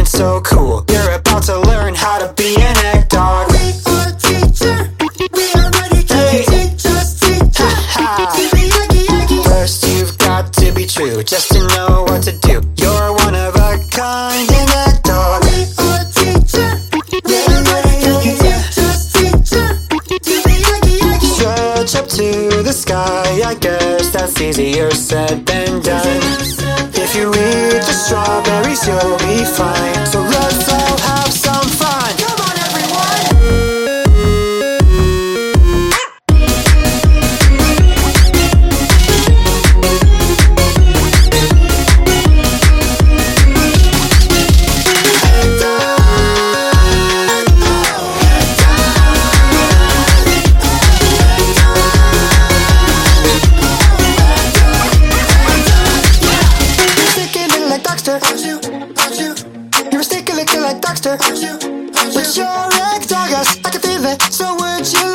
feeling so cool. You're about to learn how to be an egg dog. We are teacher, we are ready to teach us, teacher. To be Eggy Eggy. First you've got to be true, just to know what to do. You're one of a kind, an egg dog. We are teacher, we are ready to teach us, teacher. To be Eggy Eggy. Stretch up to the sky, I guess that's easier said than done. If you eat the strawberries, you'll be fine. So let's all have some fun. Come on, everyone. You're sticky looking like Dexter. Aren't you? But you're egg dog us, I can feel it. So would you